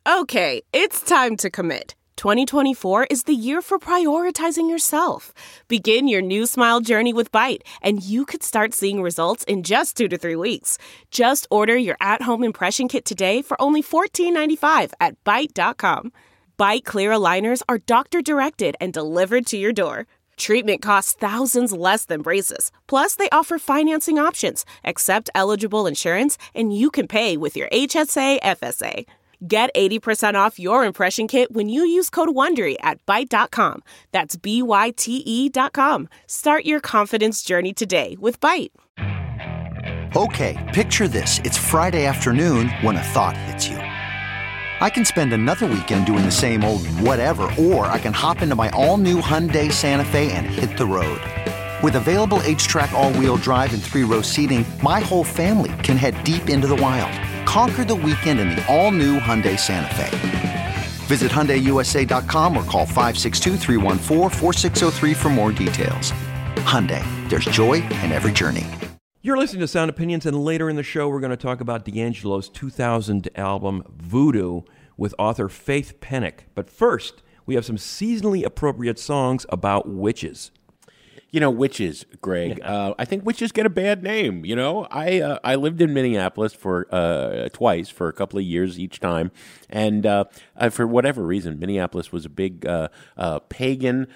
Okay, it's time to commit. 2024 is the year for prioritizing yourself. Begin your new smile journey with Byte, and you could start seeing results in just 2 to 3 weeks. Just order your at-home impression kit today for only $14.95 at Byte.com. Byte Clear aligners are doctor-directed and delivered to your door. Treatment costs thousands less than braces. Plus, they offer financing options, accept eligible insurance, and you can pay with your HSA, FSA. Get 80% off your impression kit when you use code WONDERY at Byte.com. That's BYTE.com. Start your confidence journey today with Byte. Okay, picture this. It's Friday afternoon when a thought hits you. I can spend another weekend doing the same old whatever, or I can hop into my all-new Hyundai Santa Fe and hit the road. With available H-Track all-wheel drive and 3-row seating, my whole family can head deep into the wild. Conquer the weekend in the all-new Hyundai Santa Fe. Visit HyundaiUSA.com or call 562-314-4603 for more details. Hyundai, there's joy in every journey. You're listening to Sound Opinions, and later in the show, we're going to talk about D'Angelo's 2000 album, Voodoo, with author Faith Pennock. But first, we have some seasonally appropriate songs about witches. You know, witches, Greg. I think witches get a bad name. You know, I lived in Minneapolis for twice for a couple of years each time, and for whatever reason, Minneapolis was a big pagan,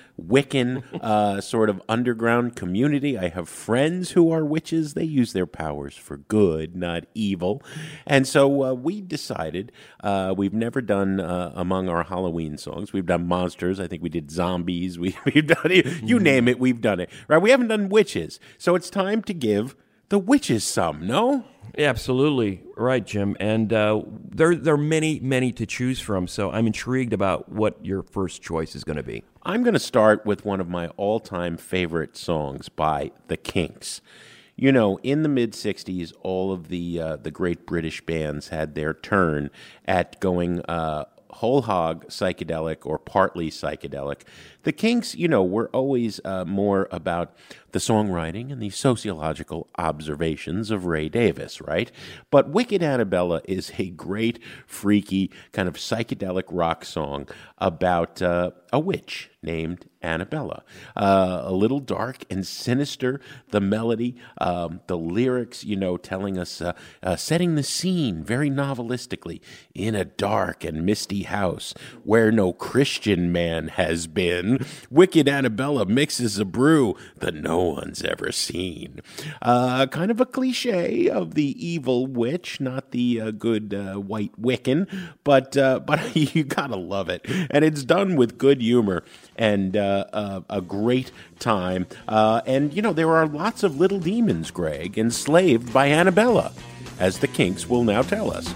Wiccan sort of underground community. I have friends who are witches. They use their powers for good, not evil, and so we decided we've never done among our Halloween songs. We've done monsters. I think we did zombies. We've done it. You name it, we've done it. Right, we haven't done witches, so it's time to give the witches some, no? Yeah, absolutely right, Jim. And there are many, many to choose from, so I'm intrigued about what your first choice is going to be. I'm going to start with one of my all-time favorite songs by The Kinks. You know, in the mid-'60s, all of the great British bands had their turn at going whole hog psychedelic or partly psychedelic. The Kinks, you know, were always more about the songwriting and the sociological observations of Ray Davis, right? But Wicked Annabella is a great, freaky, kind of psychedelic rock song about a witch named Annabella. A little dark and sinister, the melody, the lyrics, you know, telling us, setting the scene very novelistically in a dark and misty house where no Christian man has been. Wicked Annabella mixes a brew that no one's ever seen. Kind of a cliche of the evil witch, not the good white Wiccan, but you gotta love it. And it's done with good humor and a great time. And, you know, there are lots of little demons, Greg, enslaved by Annabella, as the Kinks will now tell us.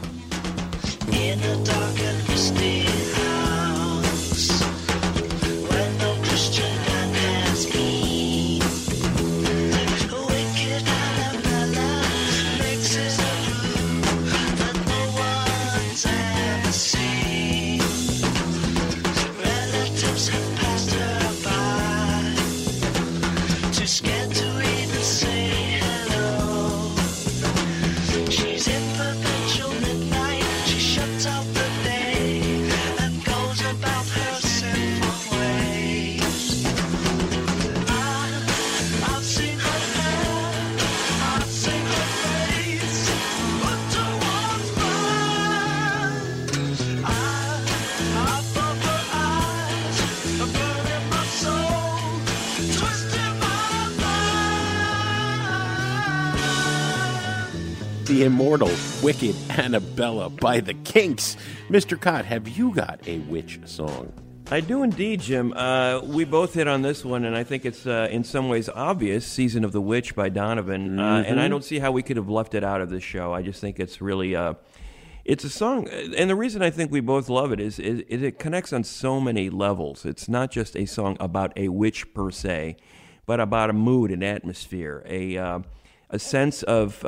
In a dark and misty house, where no Christian man has been, wicked Annabella mixes a brew that no one's ever seen. Relatives have passed her by, too scared to even say hello. She's in perpetual midnight, she shuts out the day and goes about her sinful ways. I've seen her hair, I've seen her face, but to one's blind. Above her eyes, a burn in my soul, twisting my mind. The immortal Wicked Annabella by the Kinks. Mr. Cott, have you got a witch song? I do indeed, Jim. We both hit on this one, and I think it's in some ways obvious, Season of the Witch by Donovan, and I don't see how we could have left it out of this show. I just think it's really, it's a song, and the reason I think we both love it is it connects on so many levels. It's not just a song about a witch per se, but about a mood, an atmosphere, a sense of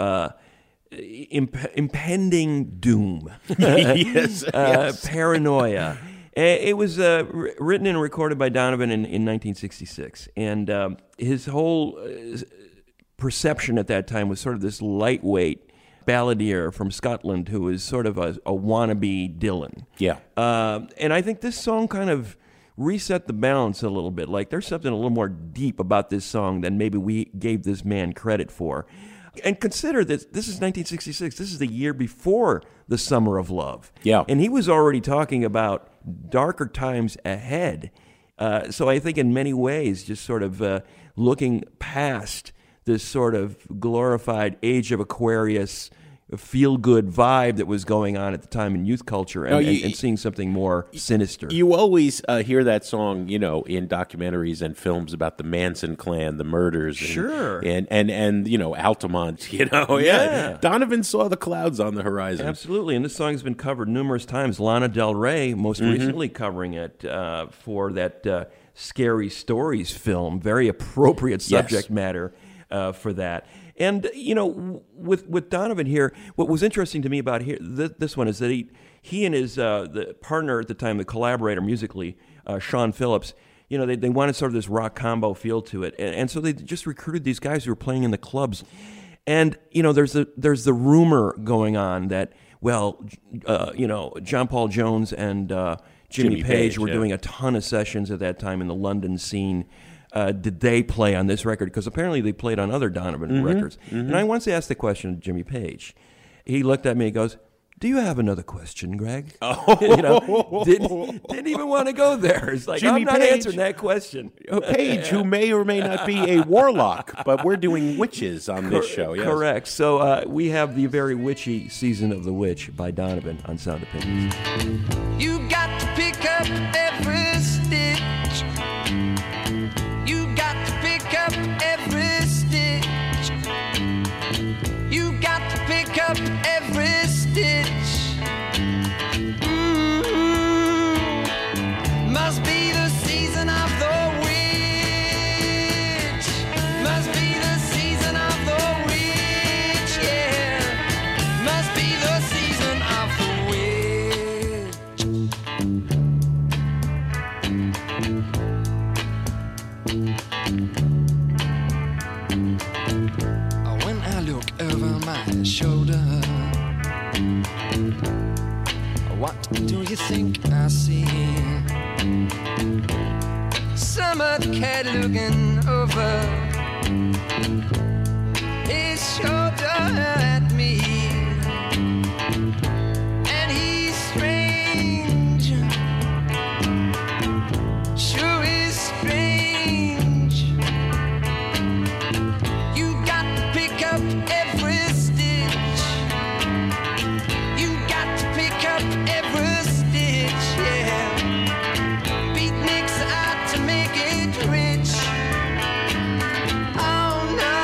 impending doom, Yes. paranoia. It was written and recorded by Donovan in 1966, and his whole perception at that time was sort of this lightweight, balladeer from Scotland who is sort of a wannabe Dylan. Yeah. And I think this song kind of reset the balance a little bit. Like there's something a little more deep about this song than maybe we gave this man credit for. And consider this is 1966. This is the year before the Summer of Love. Yeah. And he was already talking about darker times ahead. So I think in many ways, just sort of looking past this sort of glorified Age of Aquarius feel-good vibe that was going on at the time in youth culture and seeing something more sinister. You always hear that song, in documentaries and films about the Manson clan, the murders. And, Sure. And Altamont, Yeah. Donovan saw the clouds on the horizon. Absolutely, and this song has been covered numerous times. Lana Del Rey, most recently covering it for that Scary Stories film. Very appropriate subject matter for that. And, with Donovan here, what was interesting to me about this one is that he and his the partner at the time, the collaborator musically, Sean Phillips, they wanted sort of this rock combo feel to it. And so they just recruited these guys who were playing in the clubs. And, there's the rumor going on that, John Paul Jones and Jimmy Page were doing a ton of sessions at that time in the London scene. Did they play on this record? Because apparently they played on other Donovan records. And I once asked the question to Jimmy Page. He looked at me and goes, "Do you have another question, Greg?" Didn't even want to go there. It's like, Jimmy I'm not Page. answering that question. Page, who may or may not be a warlock, but we're doing witches on this show. Yes. Correct. So we have the very witchy Season of the Witch by Donovan on Sound Opinions. You got to pick up every stitch. You got to pick up every stitch. You got to pick up every stitch. Must be the season of the witch. Must be the season of the witch, yeah. Must be the season of the when I look over my shoulder, what do you think I see? Summer cat looking over his shoulder at me, and he's strange, sure is strange. You got to pick up every stitch. You got to pick up every stitch, yeah. Beatniks out to make it rich. Oh no,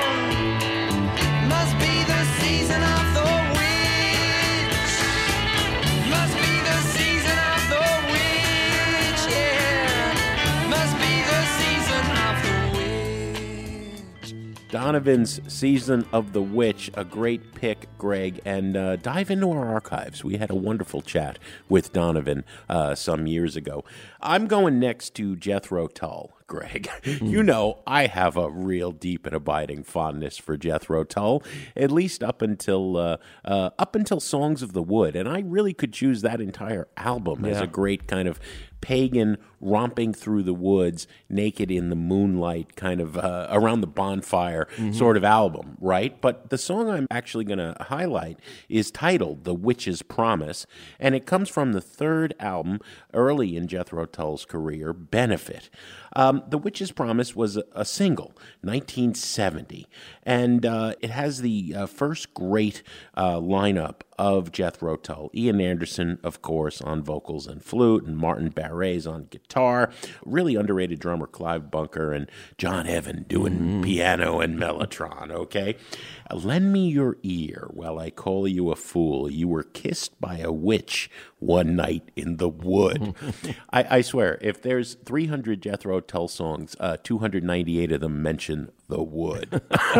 must be the season of the witch. Must be the season of the witch, yeah. Must be the season of the witch. Donovan's Season of the Witch, a great pick, Greg, and dive into our archives. We had a wonderful chat with Donovan some years ago. I'm going next to Jethro Tull, Greg. You know, I have a real deep and abiding fondness for Jethro Tull, at least up until Songs of the Wood, and I really could choose that entire album as a great kind of pagan romping through the woods, naked in the moonlight, kind of around the bonfire sort of album, right? But the song I'm actually going to highlight is titled The Witch's Promise, and it comes from the third album early in Jethro Tull's career, Benefit. The Witch's Promise was a single, 1970, and it has the first great lineup of Jethro Tull. Ian Anderson, of course, on vocals and flute, and Martin Barres on guitar. Really underrated drummer Clive Bunker, and John Evan doing piano and mellotron, okay? Lend me your ear while I call you a fool. You were kissed by a witch one night in the wood. I swear, if there's 300 Jethro Tull songs, 298 of them mention the wood.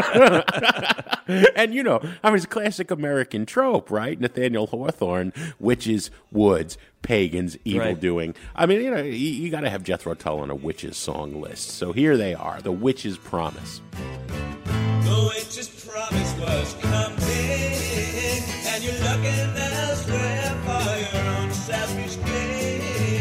And, you know, I mean, it's a classic American trope, right? Nathaniel Hawthorne, witches, woods, pagans, evildoing. Right. I mean, you know, you got to have Jethro Tull on a witches song list. So here they are, The Witch's Promise. The witch's promise was coming. looking elsewhere for your own selfish gain.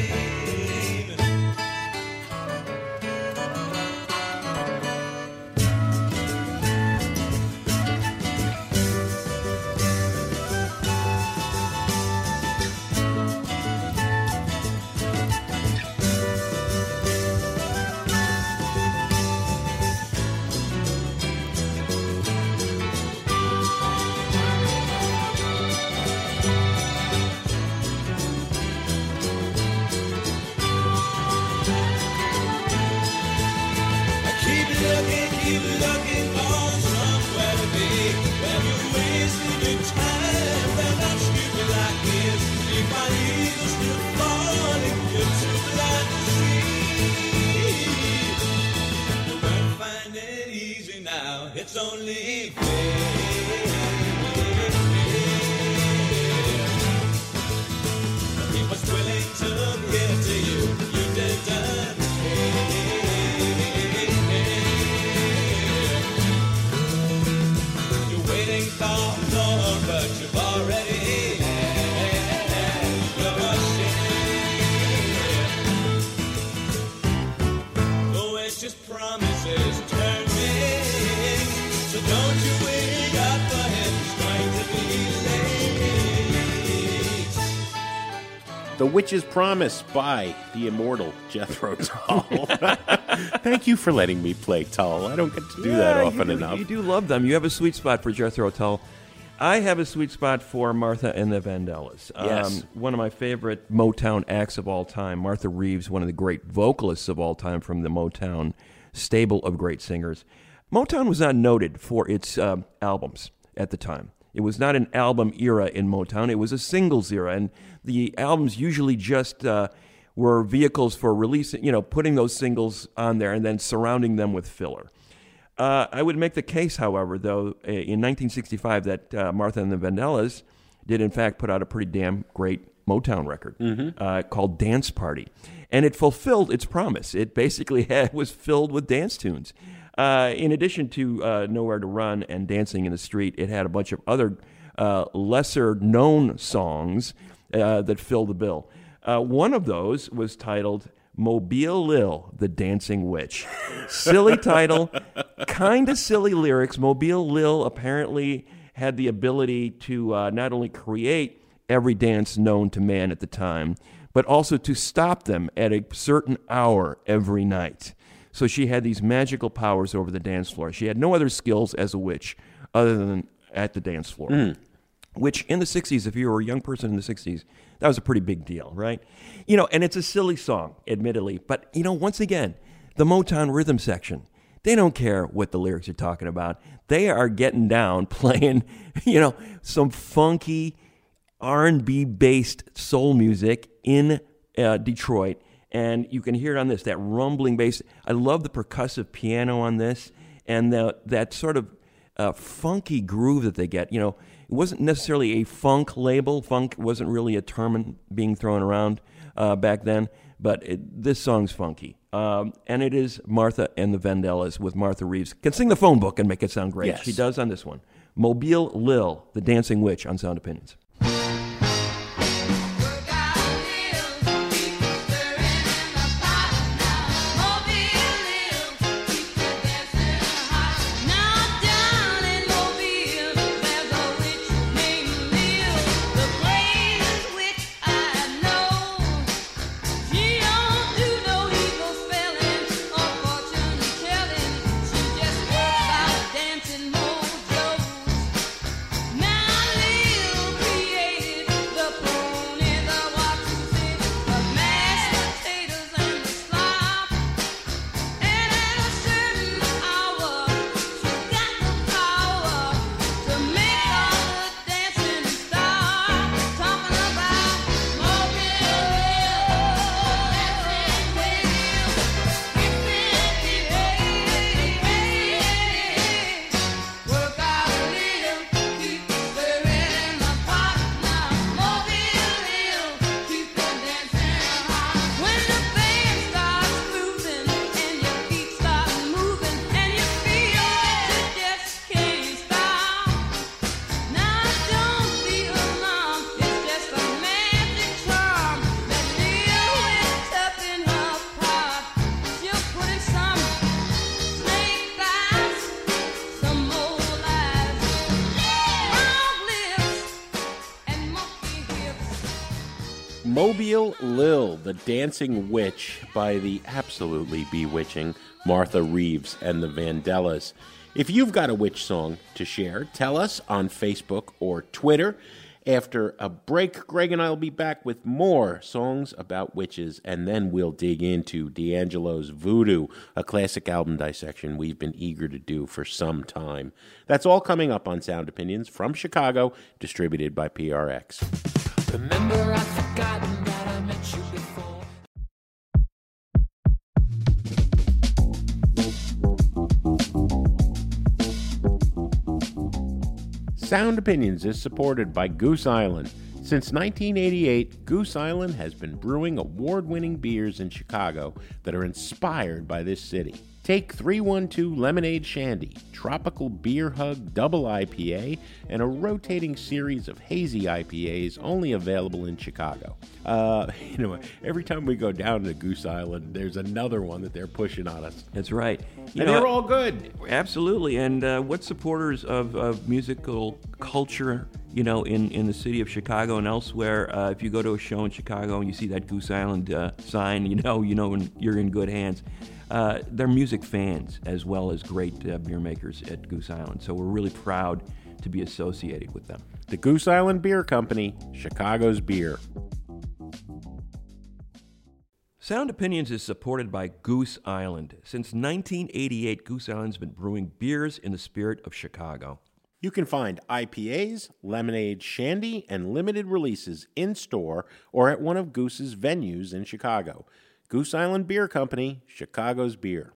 Keep looking for somewhere to be. When you're wasting your time, they're not stupid like this. You find eagles still falling, you're too blind to see. You won't find it easy now, it's only fair. He was willing to give to you, you didn't. Waiting for more, but you've already had your share. Oh, it's just promises turning, so don't you wake up for him, he's going to be late. The Witch's Promise by the immortal Jethro Tull. Thank you for letting me play Tull. I don't get to do that often enough. You do love them. You have a sweet spot for Jethro Tull. I have a sweet spot for Martha and the Vandellas. Yes. One of my favorite Motown acts of all time. Martha Reeves, one of the great vocalists of all time from the Motown stable of great singers. Motown was not noted for its albums at the time. It was not an album era in Motown. It was a singles era, and the albums usually just were vehicles for releasing, putting those singles on there and then surrounding them with filler. I would make the case, however, though, in 1965 that Martha and the Vandellas did, in fact, put out a pretty damn great Motown record called Dance Party. And it fulfilled its promise. It basically was filled with dance tunes. In addition to Nowhere to Run and Dancing in the Street, it had a bunch of other lesser-known songs that filled the bill. One of those was titled Mobile Lil, the Dancing Witch. Silly title, kind of silly lyrics. Mobile Lil apparently had the ability to not only create every dance known to man at the time, but also to stop them at a certain hour every night. So she had these magical powers over the dance floor. She had no other skills as a witch other than at the dance floor. Which in the 60s, if you were a young person in the 60s, that was a pretty big deal, right? And it's a silly song, admittedly. But, once again, the Motown rhythm section, they don't care what the lyrics are talking about. They are getting down, playing, some funky R&B-based soul music in Detroit. And you can hear it on this, that rumbling bass. I love the percussive piano on this and that sort of funky groove that they get. It wasn't necessarily a funk label. Funk wasn't really a term being thrown around back then, but this song's funky. And it is Martha and the Vandellas with Martha Reeves. Can sing the phone book and make it sound great. Yes. She does on this one. Mobile Lil, the Dancing Witch on Sound Opinions. Dancing mojos. Now, little Mobile Lil, the Dancing Witch by the absolutely bewitching Martha Reeves and the Vandellas. If you've got a witch song to share, tell us on Facebook or Twitter. After a break, Greg and I will be back with more songs about witches, and then we'll dig into D'Angelo's Voodoo, a classic album dissection we've been eager to do for some time. That's all coming up on Sound Opinions from Chicago, distributed by PRX. Remember, I've forgotten that I met you before. Sound Opinions is supported by Goose Island. Since 1988, Goose Island has been brewing award-winning beers in Chicago that are inspired by this city. Take 312 Lemonade Shandy, Tropical Beer Hug Double IPA, and a rotating series of hazy IPAs only available in Chicago. Every time we go down to Goose Island, there's another one that they're pushing on us. That's right. And they're all good. Absolutely. And what supporters of musical culture, in the city of Chicago and elsewhere, if you go to a show in Chicago and you see that Goose Island sign, when you're in good hands. They're music fans as well as great beer makers at Goose Island. So we're really proud to be associated with them. The Goose Island Beer Company, Chicago's beer. Sound Opinions is supported by Goose Island. Since 1988, Goose Island's been brewing beers in the spirit of Chicago. You can find IPAs, lemonade shandy, and limited releases in-store or at one of Goose's venues in Chicago. Goose Island Beer Company, Chicago's beer.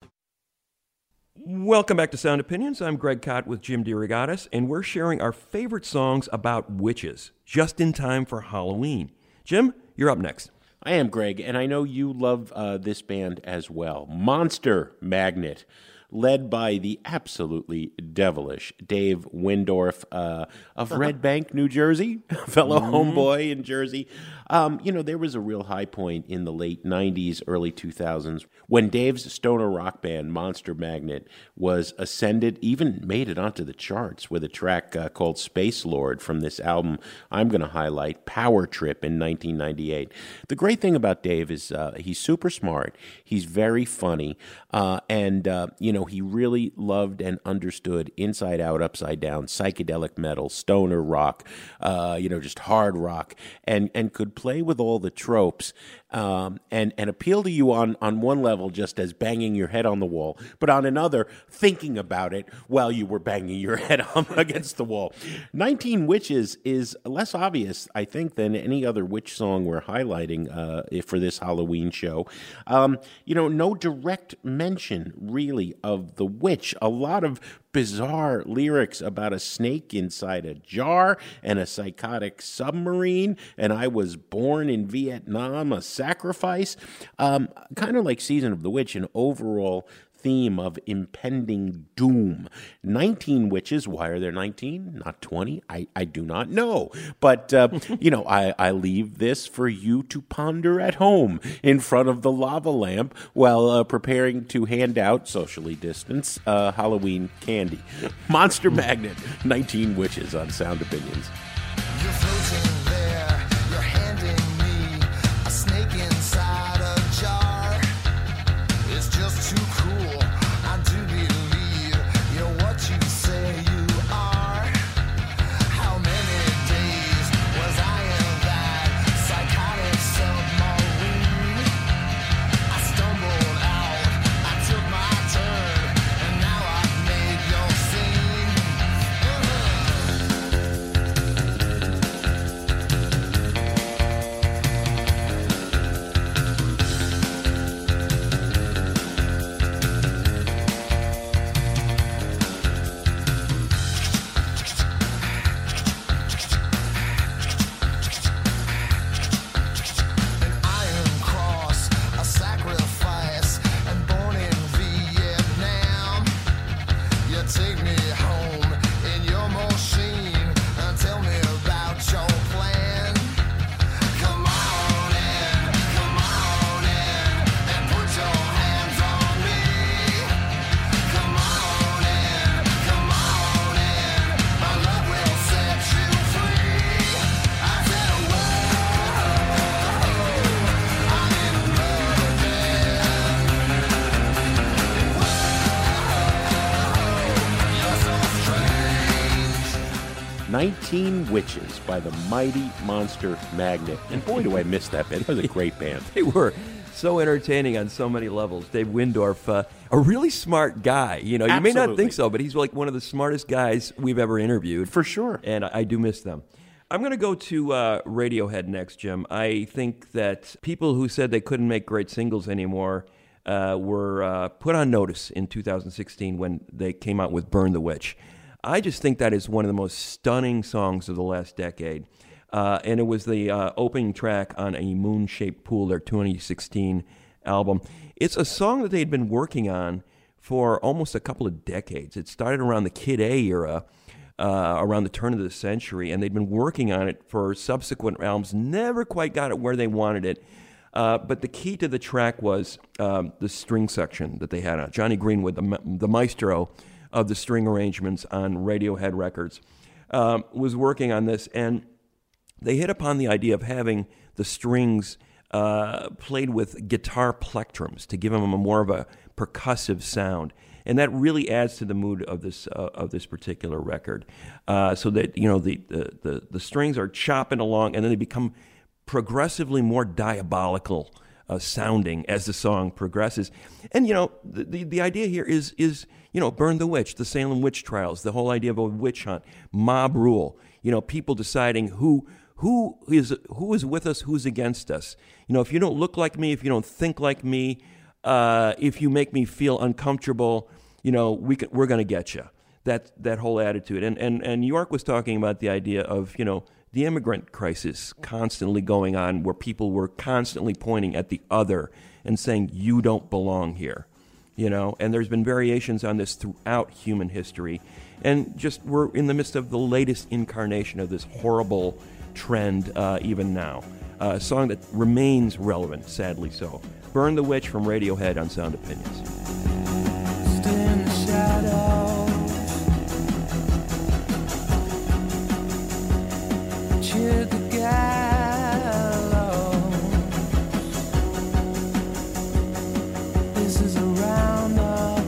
Welcome back to Sound Opinions. I'm Greg Kot with Jim DeRogatis, and we're sharing our favorite songs about witches, just in time for Halloween. Jim, you're up next. I am Greg, and I know you love this band as well. Monster Magnet, led by the absolutely devilish Dave Windorf of Red Bank, New Jersey, fellow homeboy in Jersey. There was a real high point in the late 90s, early 2000s when Dave's stoner rock band, Monster Magnet, was ascended, even made it onto the charts with a track called Space Lord from this album I'm going to highlight, Power Trip, in 1998. The great thing about Dave is he's super smart, he's very funny, and he really loved and understood inside out, upside down, psychedelic metal, stoner rock, just hard rock, and could play with all the tropes and appeal to you on one level just as banging your head on the wall, but on another, thinking about it while you were banging your head against the wall. 19 Witches is less obvious, I think, than any other witch song we're highlighting for this Halloween show. No direct mention, really, of the witch. A lot of bizarre lyrics about a snake inside a jar and a psychotic submarine, and I was born in Vietnam, a sacrifice. Kind of like Season of the Witch, an overall theme of impending doom. 19 witches. Why are there 19, not 20? I do not know. But, I leave this for you to ponder at home in front of the lava lamp while preparing to hand out, socially distanced, Halloween candy. Monster Magnet, 19 Witches on Sound Opinions. You're floating there, you're handing me a snake inside a jar. It's just too cruel, I do believe you're what you say you are. How many days was I in that psychotic submarine? I stumbled out, I took my turn, and now I've made your scene. 19 Witches by the Mighty Monster Magnet. And boy, do I miss that band. It was a great band. They were so entertaining on so many levels. Dave Windorf, a really smart guy. You know, you may not think so, but he's like one of the smartest guys we've ever interviewed. For sure. And I do miss them. I'm going to go to Radiohead next, Jim. I think that people who said they couldn't make great singles anymore were put on notice in 2016 when they came out with Burn the Witch. I just think that is one of the most stunning songs of the last decade. And it was the opening track on A Moon-Shaped Pool, their 2016 album. It's a song that they'd been working on for almost a couple of decades. It started around the Kid A era, around the turn of the century, and they'd been working on it for subsequent albums, never quite got it where they wanted it. But the key to the track was the string section that they had on. Johnny Greenwood, the maestro of the string arrangements on Radiohead records, was working on this, and they hit upon the idea of having the strings played with guitar plectrums to give them a more of a percussive sound. And that really adds to the mood of this particular record, so that the strings are chopping along, and then they become progressively more diabolical sounding as the song progresses. And the idea here is Burn the Witch, the Salem witch trials, the whole idea of a witch hunt, mob rule. People deciding who is with us, who's against us. If you don't look like me, if you don't think like me, if you make me feel uncomfortable, we're going to get you. That whole attitude. And York was talking about the idea of, the immigrant crisis constantly going on, where people were constantly pointing at the other and saying, you don't belong here. And there's been variations on this throughout human history. And just we're in the midst of the latest incarnation of this horrible trend even now. A song that remains relevant, sadly so. Burn the Witch from Radiohead on Sound Opinions. Stay in the shadows. Cheer the gallows. This is a roundup.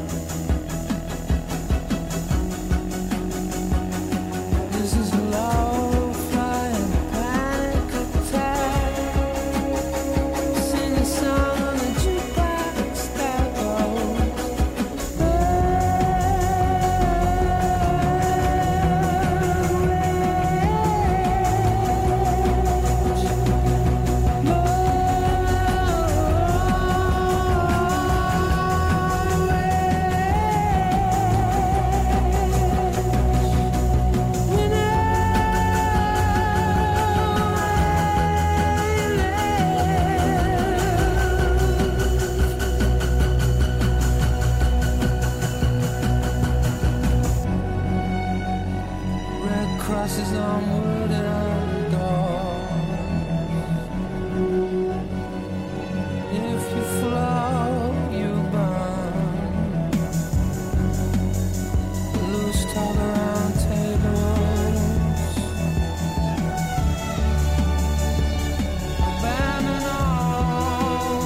This is a low-flying panic attack. Sing a song on the jukebox that red crosses on wooden doors. If you flow, you burn. Loose talk around tables. Abandon all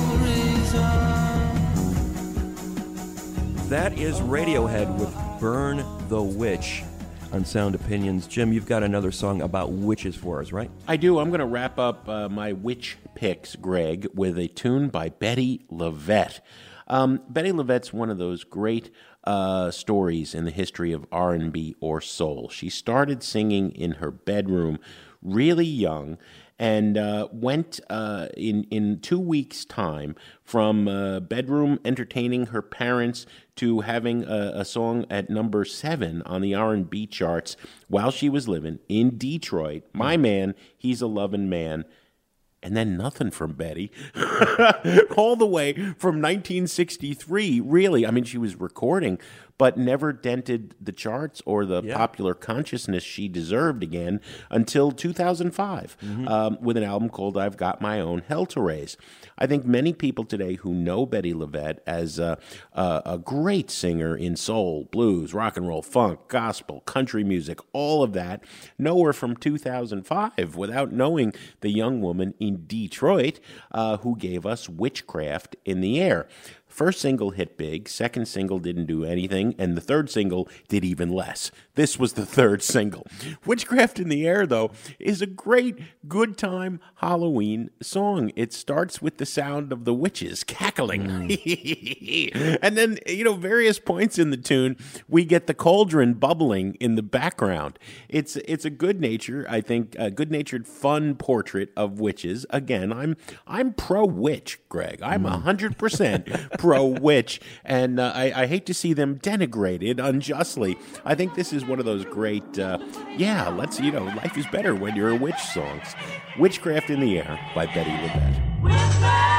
reason. That is Radiohead with Burn the Witch on Sound Opinions. Jim, you've got another song about witches for us, right? I do. I'm going to wrap up my witch picks, Greg, with a tune by Betty LaVette. Betty LaVette's one of those great stories in the history of R&B or soul. She started singing in her bedroom really young, and went in 2 weeks' time from bedroom entertaining her parents to having a song at number 7 on the R&B charts while she was living in Detroit. My man, he's a loving man. And then nothing from Betty all the way from 1963, really. I mean, she was recording, but never dented the charts or the popular consciousness she deserved again until 2005 with an album called I've Got My Own Hell to Raise. I think many people today who know Betty LaVette as a great singer in soul, blues, rock and roll, funk, gospel, country music, all of that, know her from 2005 without knowing the young woman in Detroit who gave us Witchcraft in the Air. First single hit big, second single didn't do anything, and the third single did even less. This was the third single. Witchcraft in the Air, though, is a great good time Halloween song. It starts with the sound of the witches cackling. And then, various points in the tune, we get the cauldron bubbling in the background. It's a good-natured, I think, a good-natured, fun portrait of witches. Again, I'm pro-witch, Greg. I'm 100% pro-witch, and I hate to see them denigrated unjustly. I think this is one of those great, life is better when you're a witch songs. Witchcraft in the Air by Betty LaBette.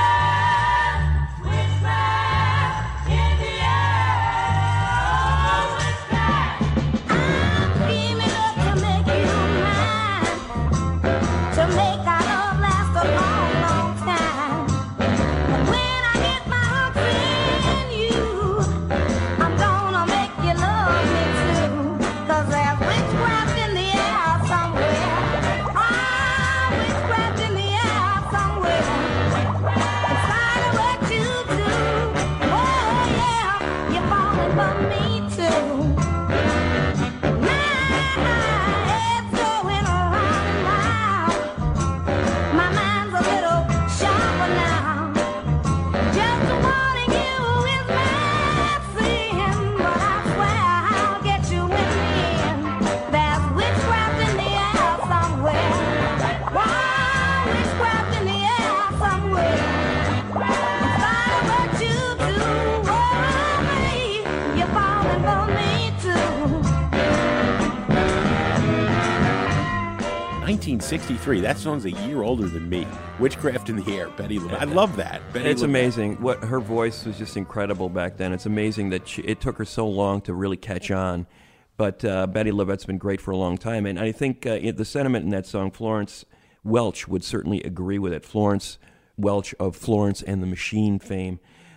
'63. That song's a year older than me. Witchcraft in the Air, Betty LaBette. I love that. It's amazing. Her voice was just incredible back then. It's amazing that it took her so long to really catch on. But Betty LaBette's been great for a long time. And I think the sentiment in that song, Florence Welch would certainly agree with it. Florence Welch of Florence and the Machine fame.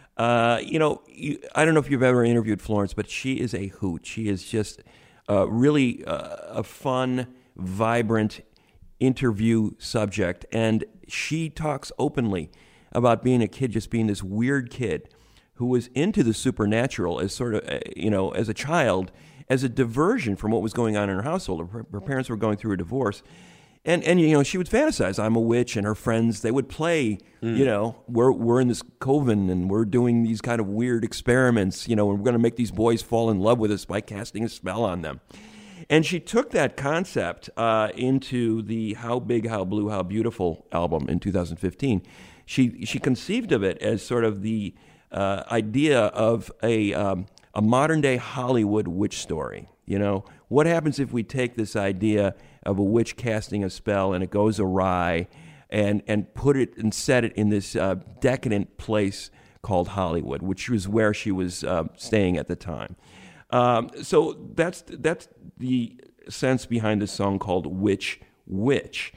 I don't know if you've ever interviewed Florence, but she is a hoot. She is just really a fun, vibrant interview subject, and she talks openly about being a kid, just being this weird kid who was into the supernatural as sort of, as a child, as a diversion from what was going on in her household. Her parents were going through a divorce, and she would fantasize, I'm a witch, and her friends, they would play, we're in this coven, and we're doing these kind of weird experiments, and we're going to make these boys fall in love with us by casting a spell on them. And she took that concept into the How Big, How Blue, How Beautiful album in 2015. She conceived of it as sort of the idea of a modern-day Hollywood witch story. What happens if we take this idea of a witch casting a spell and it goes awry and put it and set it in this decadent place called Hollywood, which was where she was staying at the time. So that's the sense behind this song called Witch Witch.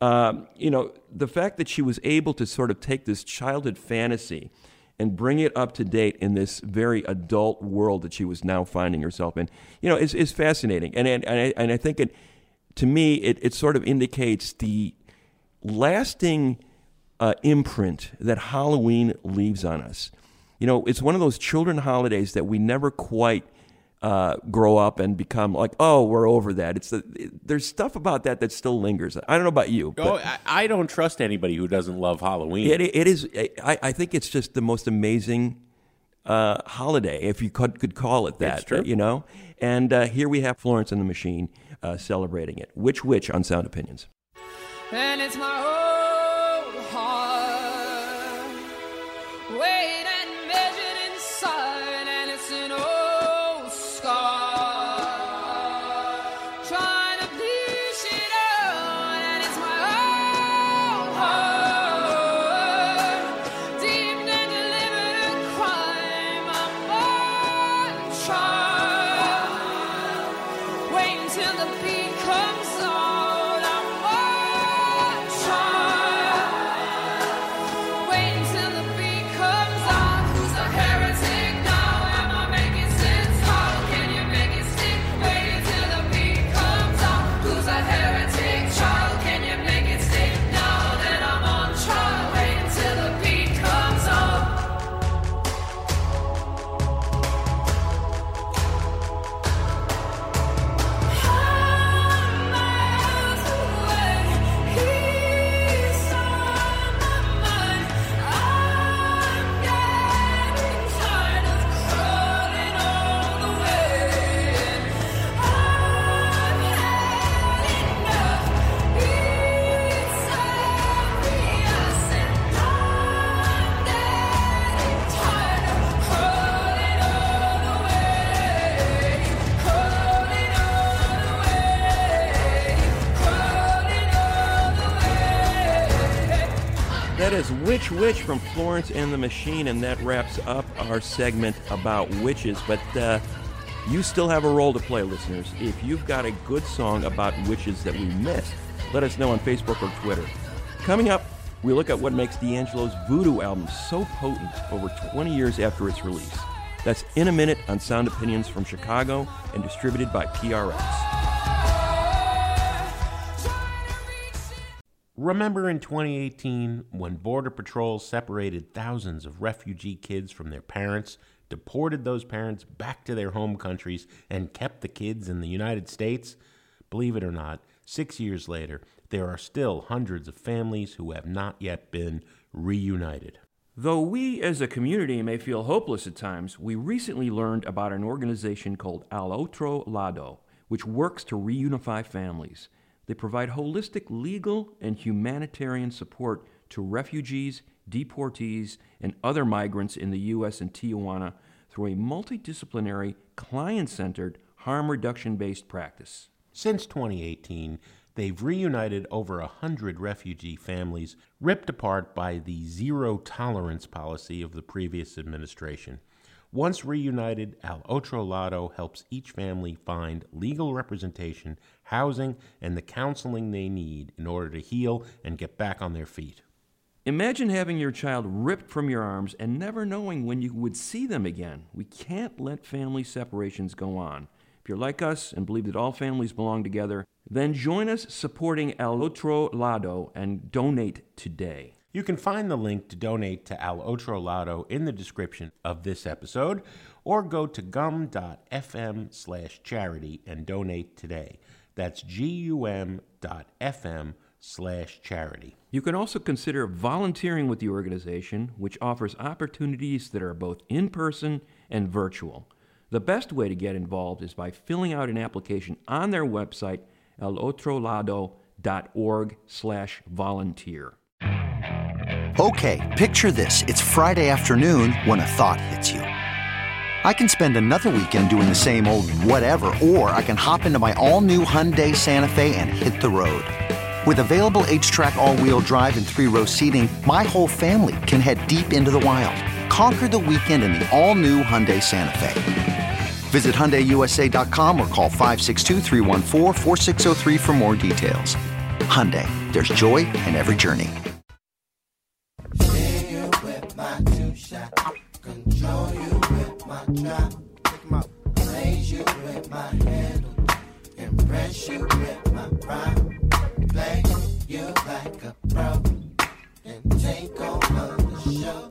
The fact that she was able to sort of take this childhood fantasy and bring it up to date in this very adult world that she was now finding herself in, is fascinating. And I think to me, it sort of indicates the lasting imprint that Halloween leaves on us. It's one of those children holidays that we never quite grow up and become like, oh, we're over that. There's stuff about that still lingers. I don't know about you. Oh, I don't trust anybody who doesn't love Halloween. It is. I think it's just the most amazing holiday, if you could call it that. It's true. And here we have Florence and the Machine celebrating it. Witch Witch on Sound Opinions. And it's my old heart, weighed and measured inside, and it's an old scar, trying to bleach it out, and it's my old heart, deep and delivered a crime, I'm on trial, wait until the beat comes on. Wait until the beat comes on. That is Witch Witch from Florence and the Machine, and that wraps up our segment about witches. But you still have a role to play, listeners. If you've got a good song about witches that we missed, let us know on Facebook or Twitter. Coming up, we look at what makes D'Angelo's Voodoo album so potent over 20 years after its release. That's in a minute on Sound Opinions from Chicago and distributed by PRX. Remember in 2018 when Border Patrol separated thousands of refugee kids from their parents, deported those parents back to their home countries, and kept the kids in the United States? Believe it or not, 6 years later, there are still hundreds of families who have not yet been reunited. Though we as a community may feel hopeless at times, we recently learned about an organization called Al Otro Lado, which works to reunify families. They provide holistic legal and humanitarian support to refugees, deportees, and other migrants in the U.S. and Tijuana through a multidisciplinary, client-centered, harm reduction-based practice. Since 2018, they've reunited over 100 refugee families ripped apart by the zero-tolerance policy of the previous administration. Once reunited, Al Otro Lado helps each family find legal representation, housing, and the counseling they need in order to heal and get back on their feet. Imagine having your child ripped from your arms and never knowing when you would see them again. We can't let family separations go on. If you're like us and believe that all families belong together, then join us supporting Al Otro Lado and donate today. You can find the link to donate to Al Otro Lado in the description of this episode, or go to gum.fm/charity and donate today. That's gum.fm/charity. You can also consider volunteering with the organization, which offers opportunities that are both in-person and virtual. The best way to get involved is by filling out an application on their website, alotrolado.org/volunteer. Okay, picture this. It's Friday afternoon when a thought hits you. I can spend another weekend doing the same old whatever, or I can hop into my all-new Hyundai Santa Fe and hit the road. With available H-Track all-wheel drive and 3-row seating, my whole family can head deep into the wild. Conquer the weekend in the all-new Hyundai Santa Fe. Visit HyundaiUSA.com or call 562-314-4603 for more details. Hyundai, there's joy in every journey. Control you with my drop. Raise you with my handle. Impress you with my pride. Play you like a pro. And take over the show.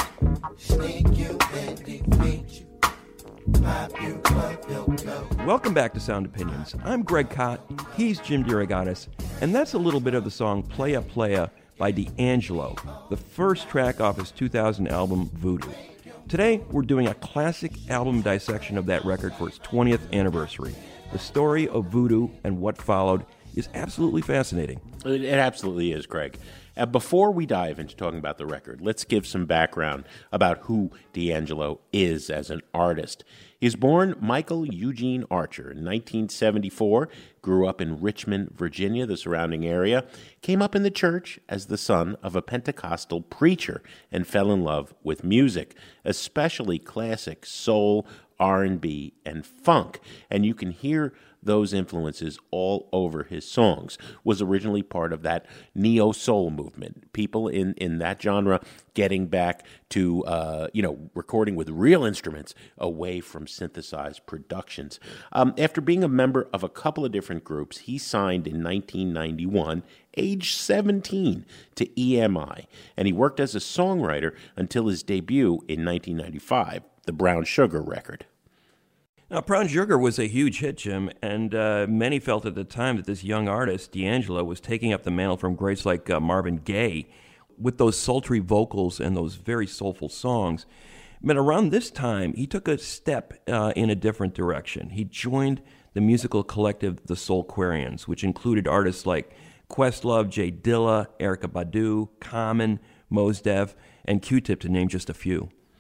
Sneak you and defeat you. Pop you up your glow. Welcome back to Sound Opinions. I'm Greg Kot, he's Jim DeRogatis, and that's a little bit of the song Playa Playa by D'Angelo, the first track off his 2000 album Voodoo. Today, we're doing a classic album dissection of that record for its 20th anniversary. The story of Voodoo and what followed is absolutely fascinating. It absolutely is, Greg. Before we dive into talking about the record, let's give some background about who D'Angelo is as an artist. He was born Michael Eugene Archer in 1974, grew up in Richmond, Virginia, the surrounding area, came up in the church as the son of a Pentecostal preacher, and fell in love with music, especially classic soul, R&B, and funk. And you can hear those influences all over his songs. Was originally part of that neo-soul movement. People in that genre getting back to, recording with real instruments away from synthesized productions. After being a member of a couple of different groups, he signed in 1991, age 17, to EMI, and he worked as a songwriter until his debut in 1995, the Brown Sugar record. Now, Brown Sugar was a huge hit, Jim, and many felt at the time that this young artist, D'Angelo, was taking up the mantle from greats like Marvin Gaye with those sultry vocals and those very soulful songs. But around this time, he took a step in a different direction. He joined the musical collective The Soulquarians, which included artists like Questlove, Jay Dilla, Erykah Badu, Common, Mos Def, and Q-Tip, to name just a few.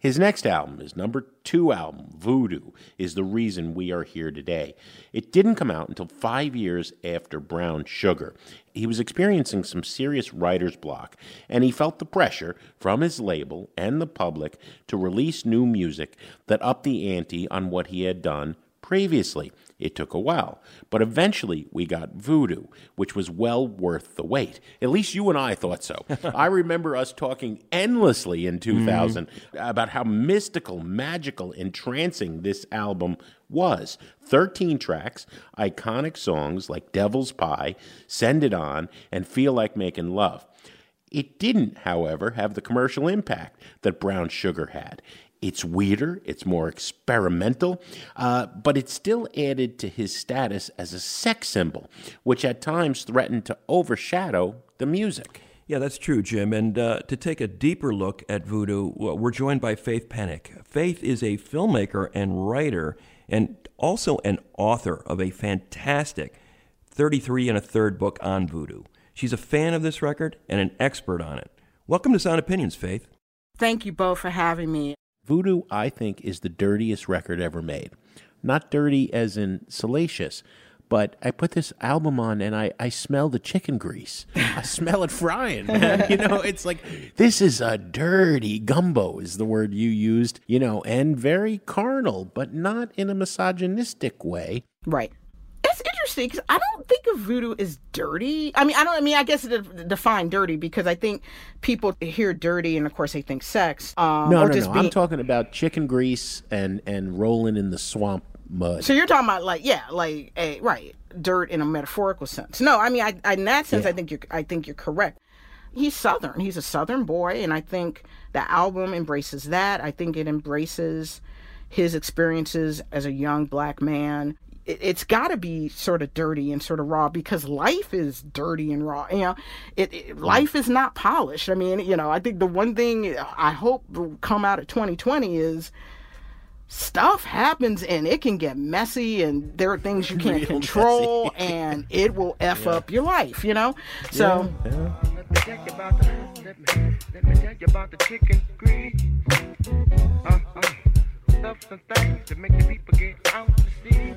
His next album, his number 2 album, Voodoo, is the reason we are here today. It didn't come out until 5 years after Brown Sugar. He was experiencing some serious writer's block, and he felt the pressure from his label and the public to release new music that upped the ante on what he had done previously. It took a while, but eventually we got Voodoo, which was well worth the wait. At least you and I thought so. I remember us talking endlessly in 2000 about how mystical, magical, entrancing this album was. 13 tracks, iconic songs like Devil's Pie, Send It On, and Feel Like Making Love. It didn't, however, have the commercial impact that Brown Sugar had. It's weirder, it's more experimental, but it still added to his status as a sex symbol, which at times threatened to overshadow the music. Yeah, that's true, Jim. And to take a deeper look at Voodoo, we're joined by Faith Pennick. Faith is a filmmaker and writer and also an author of a fantastic 33 1/3 book on Voodoo. She's a fan of this record and an expert on it. Welcome to Sound Opinions, Faith. Thank you both for having me. Voodoo, I think, is the dirtiest record ever made. Not dirty as in salacious, but I put this album on and I smell the chicken grease. I smell it frying, man. You know, it's like, this is a dirty gumbo is the word you used, you know, and very carnal, but not in a misogynistic way. Right. It's interesting because I don't think of Voodoo as dirty. I guess it define dirty because I think people hear dirty and of course they think sex. No. I'm talking about chicken grease and rolling in the swamp mud. So you're talking about right, dirt in a metaphorical sense. No, I mean, in that sense, yeah. I think you're correct. He's Southern. He's a Southern boy, and I think the album embraces that. I think it embraces his experiences as a young black man. It's got to be sort of dirty and sort of raw because life is dirty and raw. You know, life is not polished. I mean, you know, I think the one thing I hope will come out of 2020 is stuff happens and it can get messy and there are things you can't control and it will F up your life, you know? So. Let me tell you about the chicken grease. Stuff some things to make the people get out to see.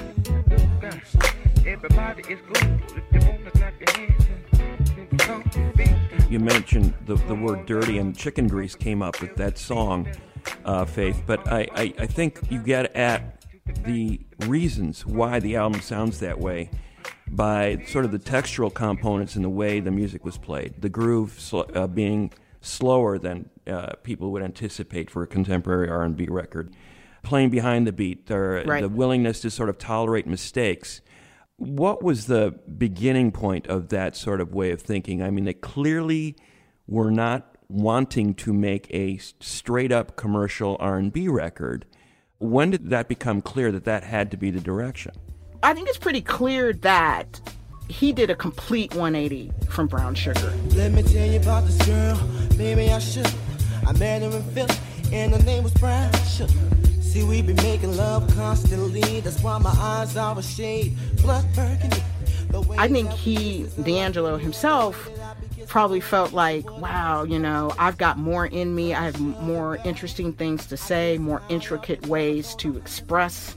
Everybody is good if you want to clap your hands and come to beat. You mentioned the word dirty, and chicken grease came up with that song, Faith. But I think you get at the reasons why the album sounds that way by sort of the textural components and the way the music was played. The groove being slower than people would anticipate for a contemporary R&B record. Playing behind the beat, right. The willingness to sort of tolerate mistakes. What was the beginning point of that sort of way of thinking? I mean, they clearly were not wanting to make a straight-up commercial R&B record. When did that become clear that that had to be the direction? I think it's pretty clear that he did a complete 180 from Brown Sugar. Let me tell you about this girl, maybe I should. I met her in Philly, and her name was Brown Sugar. See, we be making love constantly. That's why my eyes are a shade blood burgundy. I think D'Angelo himself, probably felt like, wow, you know, I've got more in me. I have more interesting things to say, more intricate ways to express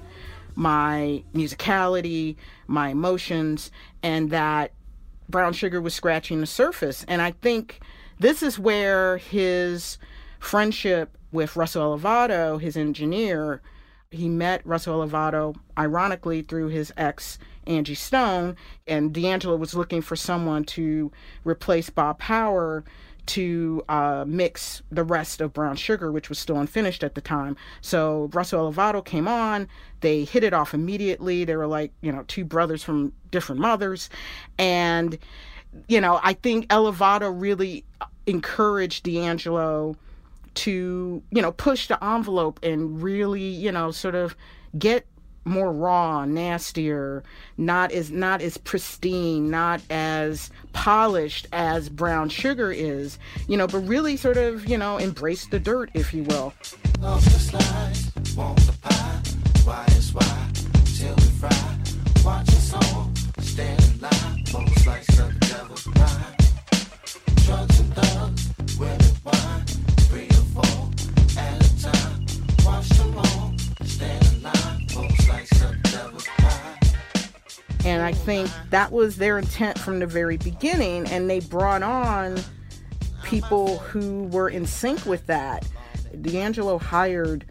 my musicality, my emotions, and that Brown Sugar was scratching the surface. And I think this is where his friendship with Russell Elevado, his engineer, he met Russell Elevado, ironically, through his ex, Angie Stone, and D'Angelo was looking for someone to replace Bob Power to mix the rest of Brown Sugar, which was still unfinished at the time. So Russell Elevado came on. They hit it off immediately. They were like, you know, two brothers from different mothers. And, you know, I think Elevado really encouraged D'Angelo to, you know, push the envelope and really, you know, sort of get more raw, nastier, not as pristine, not as polished as Brown Sugar is, you know, but really sort of, you know, embrace the dirt, if you will. Off the slides, want the pie, why is why, till we fry, watch us all, stand in line, most like some devil's rhyme, drugs and thugs, women wine, 3 or 4 at a I think that was their intent from the very beginning, and they brought on people who were in sync with that. D'Angelo hired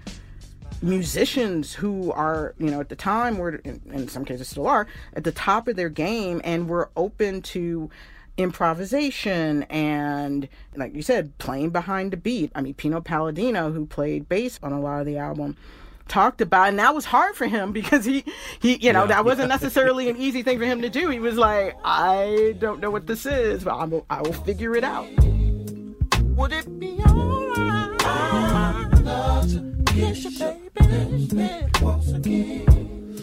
musicians who are, at the time were, in some cases still are, at the top of their game and were open to improvisation and, like you said, playing behind the beat. I mean, Pino Palladino, who played bass on a lot of the album, talked about, and that was hard for him because he that wasn't necessarily an easy thing for him to do. He was like, I don't know what this is, but I will figure it out. Would it be alright? I'd love to kiss your baby once again.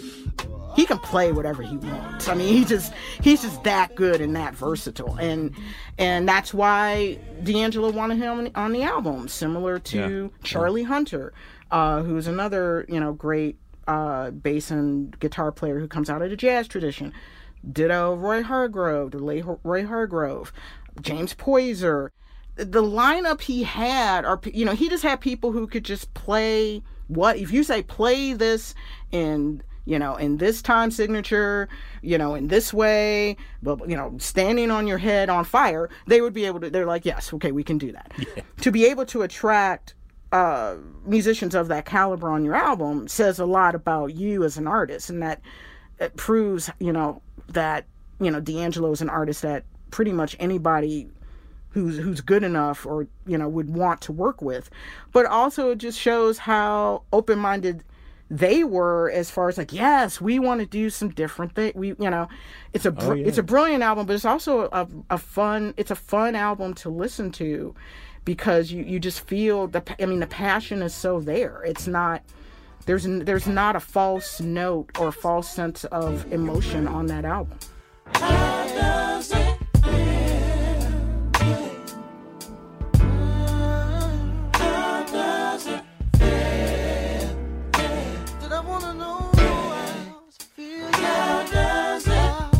He can play whatever he wants. I mean, he's just that good and that versatile, and that's why D'Angelo wanted him on the album, similar to Charlie Hunter, who's another great bass and guitar player who comes out of the jazz tradition. Ditto Roy Hargrove, the late Roy Hargrove, James Poyser. The lineup he had, he just had people who could just play if you say play this in this time signature, in this way, but, standing on your head on fire, they would be able to, they're like, yes, okay, we can do that. Yeah. To be able to attract musicians of that caliber on your album says a lot about you as an artist, and that it proves, that, D'Angelo is an artist that pretty much anybody who's good enough or, would want to work with. But also it just shows how open-minded they were as far as like, yes, we want to do some different things. It's a brilliant album, but it's also a fun album to listen to because you just feel the passion is so there. It's not, there's not a false note or false sense of emotion on that album. How does it feel? How does it feel? Did I want to know how it feels? How does it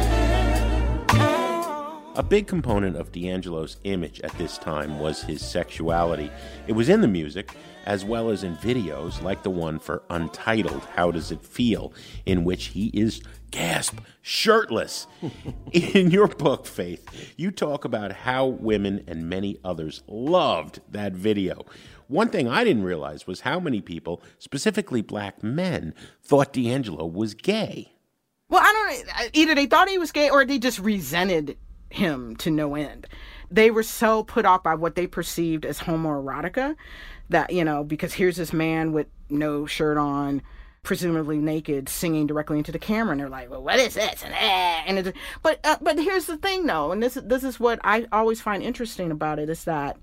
feel? A big component of D'Angelo's image at this time was his sexuality. It was in the music, as well as in videos like the one for Untitled, How Does It Feel, in which he is, gasp, shirtless. In your book, Faith, you talk about how women and many others loved that video. One thing I didn't realize was how many people, specifically black men, thought D'Angelo was gay. Well, I don't know. Either they thought he was gay or they just resented him to no end. They were so put off by what they perceived as homoerotica that, because here's this man with no shirt on, presumably naked, singing directly into the camera, and they're like, well, what is this? But here's the thing, though, and this is what I always find interesting about it, is that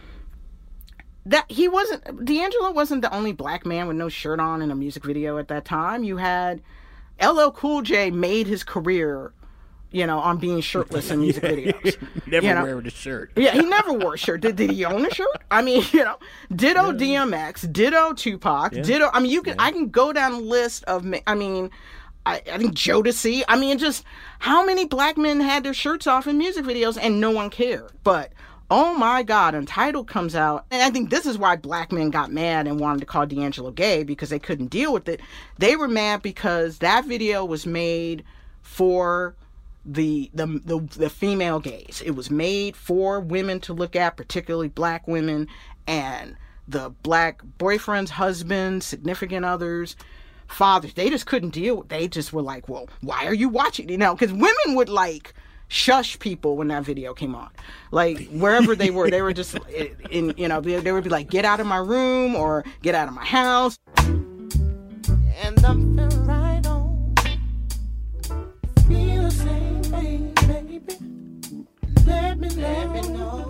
D'Angelo wasn't the only black man with no shirt on in a music video at that time. You had LL Cool J made his career on being shirtless in music videos. Never wearing a shirt. Yeah, he never wore a shirt. Did he own a shirt? I mean, ditto DMX, ditto Tupac, ditto. I mean, I can go down a list of. I think Jodeci. I mean, just how many black men had their shirts off in music videos and no one cared. But oh my God, Untitled comes out, and I think this is why black men got mad and wanted to call D'Angelo gay, because they couldn't deal with it. They were mad because that video was made for the female gaze. It was made for women to look at, particularly black women, and the black boyfriends, husbands, significant others, fathers. They just couldn't deal with it. They just were like, well, why are you watching? Because women would shush people when that video came on. Like, wherever they were just they would be like, get out of my room or get out of my house. And I'm feeling right on. Feel the same way, baby. Let me know.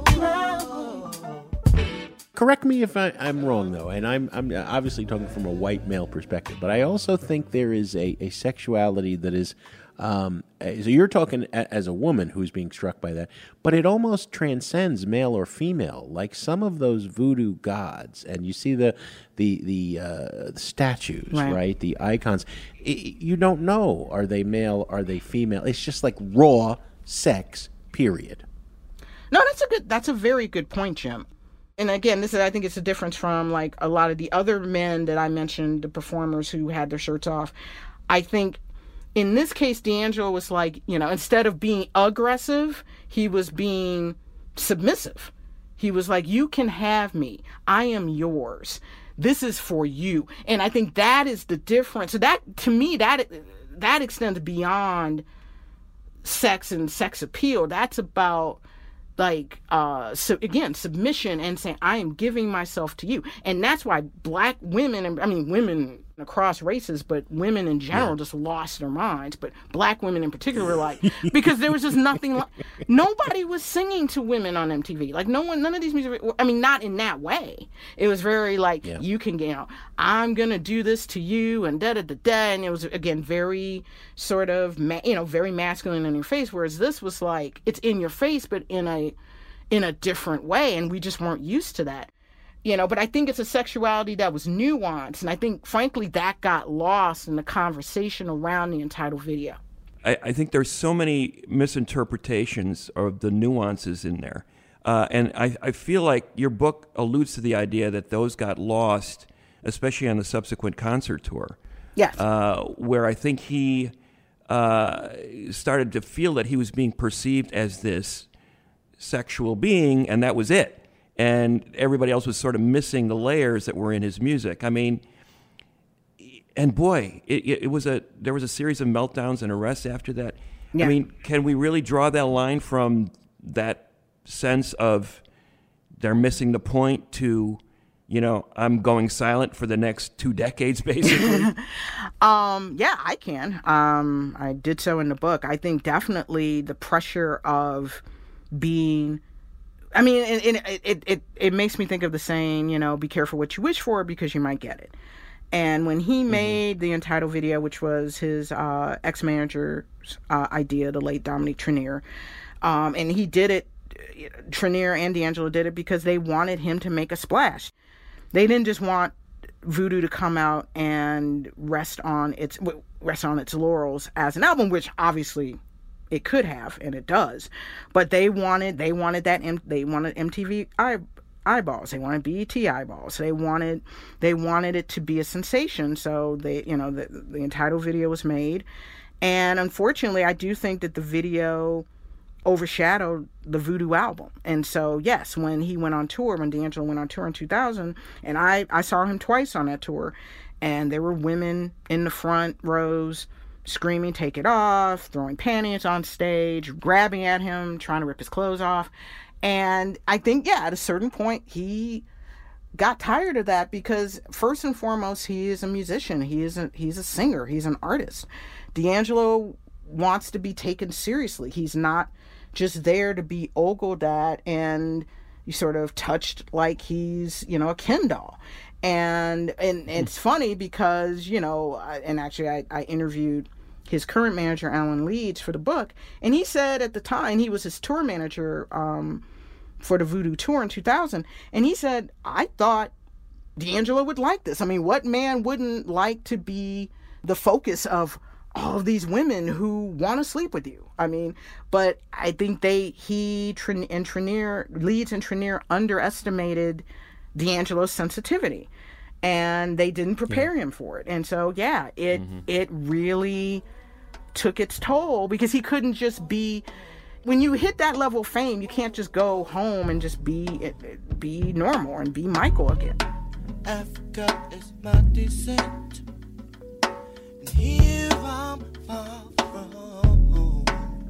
Correct me if I'm wrong, though, and I'm obviously talking from a white male perspective, but I also think there is a sexuality that is, so you're talking as a woman who's being struck by that, but it almost transcends male or female, like some of those voodoo gods, and you see the statues, right? The icons. You don't know, are they male, are they female? It's just like raw sex, period. No, that's a very good point, Jim. And again, I think it's a difference from like a lot of the other men that I mentioned, the performers who had their shirts off. I think in this case, D'Angelo was like, instead of being aggressive, he was being submissive. He was like, you can have me. I am yours. This is for you. And I think that is the difference. So that, to me, that extends beyond sex and sex appeal. That's about submission and saying, I am giving myself to you. And that's why black women, women across races, but women in general just lost their minds. But black women in particular were like, because there was just nothing, nobody was singing to women on MTV. Like none of these music, not in that way. It was very like, you can, I'm going to do this to you and da-da-da-da. And it was, again, very sort of, very masculine in your face. Whereas this was like, it's in your face, but in a different way. And we just weren't used to that. But I think it's a sexuality that was nuanced. And I think, frankly, that got lost in the conversation around the entitled video. I think there's so many misinterpretations of the nuances in there. And I feel like your book alludes to the idea that those got lost, especially on the subsequent concert tour. Yes. Where I think he started to feel that he was being perceived as this sexual being, and that was it. And everybody else was sort of missing the layers that were in his music. And boy, there was a series of meltdowns and arrests after that. Yeah. Can we really draw that line from that sense of they're missing the point to, I'm going silent for the next 2 decades, basically? Yeah, I can. I did so in the book. I think definitely the pressure of being... it makes me think of the saying, be careful what you wish for because you might get it. And when he made the entitled video, which was his ex-manager's idea, the late Dominique Trenier, and he did it, Trenier and D'Angelo did it because they wanted him to make a splash. They didn't just want Voodoo to come out and rest on its laurels as an album, which obviously it could have, and it does, but they wanted MTV eyeballs. They wanted BET eyeballs. They wanted it to be a sensation. So the entitled video was made, and unfortunately, I do think that the video overshadowed the Voodoo album. And so, yes, when D'Angelo went on tour in 2000, and I saw him twice on that tour, and there were women in the front rows screaming, take it off, throwing panties on stage, grabbing at him, trying to rip his clothes off. And I think, at a certain point, he got tired of that because, first and foremost, he is a musician. He's a singer. He's an artist. D'Angelo wants to be taken seriously. He's not just there to be ogled at and sort of touched like he's, a Ken doll. And it's funny because, and actually I interviewed his current manager, Alan Leeds, for the book. And he said at the time, he was his tour manager for the Voodoo tour in 2000. And he said, I thought D'Angelo would like this. What man wouldn't like to be the focus of all of these women who want to sleep with you? But I think Leeds and Trenier underestimated D'Angelo's sensitivity, and they didn't prepare him for it. And so, it really took its toll because he couldn't just be, when you hit that level of fame, you can't just go home and just be normal and be Michael again. Africa is my descent, and here I'm far from home.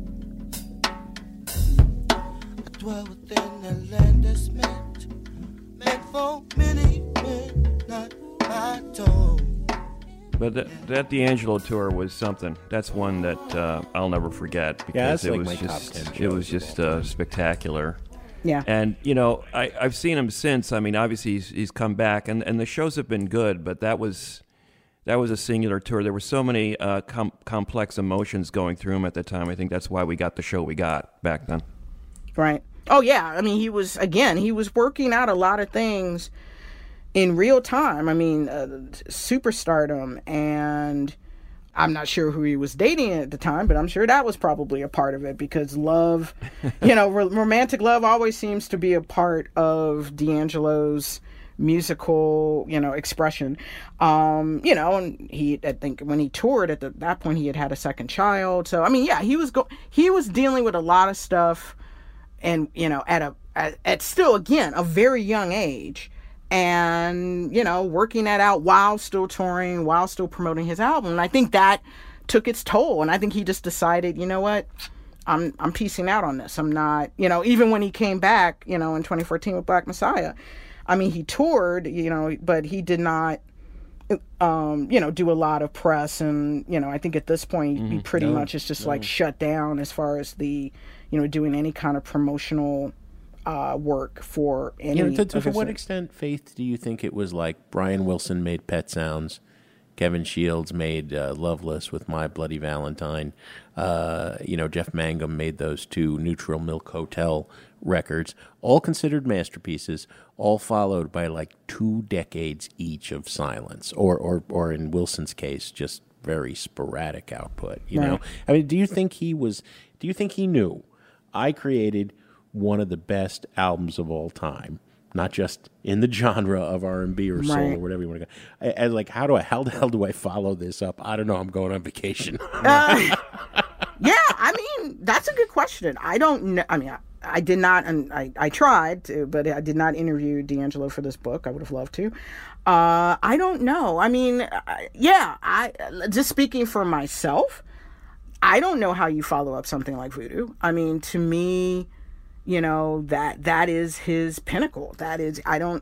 I dwell within a land that's meant for many men, not my tone. But that D'Angelo tour was something. That's one that I'll never forget because it was just spectacular. Yeah. And I've seen him since. Obviously he's come back, and the shows have been good. But that was a singular tour. There were so many complex emotions going through him at the time. I think that's why we got the show we got back then. Right. Oh yeah. He was working out a lot of things in real time. Superstardom, and I'm not sure who he was dating at the time, but I'm sure that was probably a part of it because love, romantic love always seems to be a part of D'Angelo's musical, expression. And I think when he toured at that point, he had a second child. So, I mean, yeah, he was dealing with a lot of stuff and, at still, again, a very young age and, working that out while still touring, while still promoting his album. And I think that took its toll. And I think he just decided, you know what? I'm piecing out on this. I'm not, even when he came back, in 2014 with Black Messiah, I mean, he toured, but he did not, do a lot of press. And, I think at this point, he pretty much is just like shut down as far as the, doing any kind of promotional work for any. To what extent, Faith, do you think it was like Brian Wilson made Pet Sounds? Kevin Shields made Loveless with My Bloody Valentine. Jeff Mangum made those two Neutral Milk Hotel records, all considered masterpieces, all followed by like 2 decades each of silence, or in Wilson's case, just very sporadic output. You know, I mean, do you think he knew I created one of the best albums of all time? Not just in the genre of R&B or soul or whatever you want to go. And like, how the hell do I follow this up? I don't know. I'm going on vacation. Yeah, I mean, that's a good question. I don't know. I mean, I did not, and I tried to, but I did not interview D'Angelo for this book. I would have loved to. I don't know. I mean, I just speaking for myself, I don't know how you follow up something like Voodoo. I mean, to me, that is his pinnacle. That is,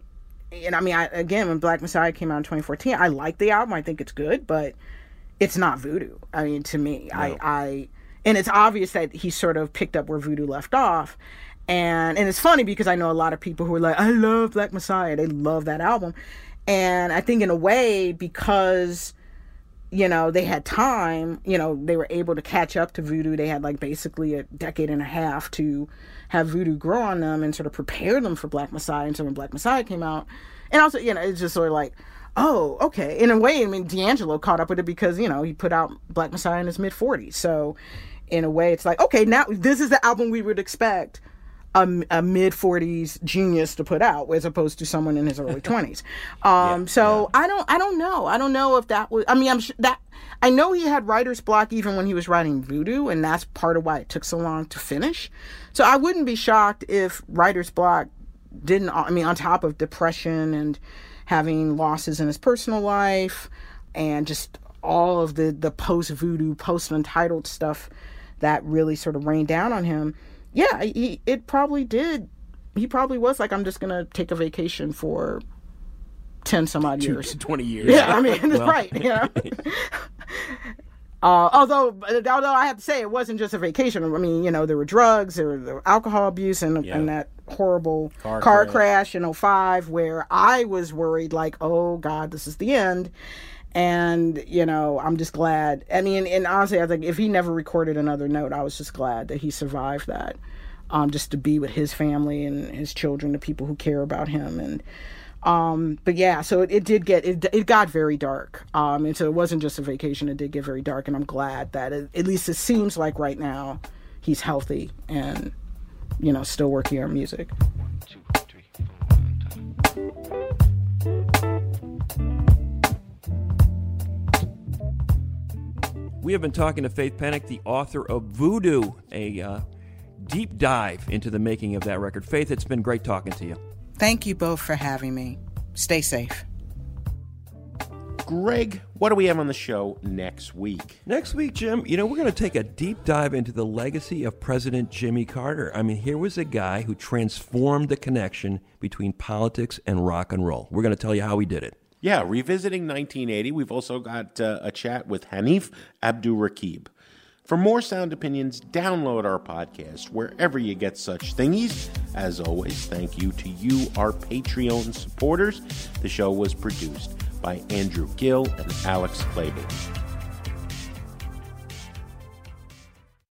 again, when Black Messiah came out in 2014, I like the album. I think it's good, but it's not Voodoo. I mean, to me, no. And it's obvious that he sort of picked up where Voodoo left off. And it's funny because I know a lot of people who are like, I love Black Messiah. They love that album. And I think in a way, because, they had time, they were able to catch up to Voodoo. They had like basically a decade and a half to have Voodoo grow on them and sort of prepare them for Black Messiah. And so when Black Messiah came out, and also, it's just sort of like, oh, okay. In a way, I mean, D'Angelo caught up with it because, he put out Black Messiah in his mid-40s. So in a way, it's like, okay, now this is the album we would expect a mid-40s genius to put out, as opposed to someone in his early 20s. I don't know. I don't know if that was, I mean, I'm sure that, I know he had writer's block even when he was writing Voodoo, and that's part of why it took so long to finish. So I wouldn't be shocked if writer's block didn't, I mean, on top of depression and having losses in his personal life and just all of the post-Voodoo, post-Untitled stuff that really sort of rained down on him. Yeah, he probably was like, I'm just going to take a vacation for 10 some odd years. 20 years. Yeah, I mean, right. Although I have to say, it wasn't just a vacation. I mean, there were drugs, there were alcohol abuse, and that horrible car crash in 2005 where I was worried, like, oh, God, this is the end. And, I'm just glad. I mean, and honestly, I think if he never recorded another note, I was just glad that he survived that, just to be with his family and his children, the people who care about him. And, but yeah, so it got very dark. And so it wasn't just a vacation. It did get very dark. And I'm glad that at least it seems like right now he's healthy and, still working on music. 1, 2, 3, 4, 1, 2. We have been talking to Faith Pennock, the author of Voodoo, a deep dive into the making of that record. Faith, it's been great talking to you. Thank you both for having me. Stay safe. Greg, what do we have on the show next week? Next week, Jim, we're going to take a deep dive into the legacy of President Jimmy Carter. I mean, here was a guy who transformed the connection between politics and rock and roll. We're going to tell you how he did it. Yeah, revisiting 1980, we've also got a chat with Hanif Abdurraqib. For more Sound Opinions, download our podcast wherever you get such thingies. As always, thank you to you, our Patreon supporters. The show was produced by Andrew Gill and Alex Claiborne.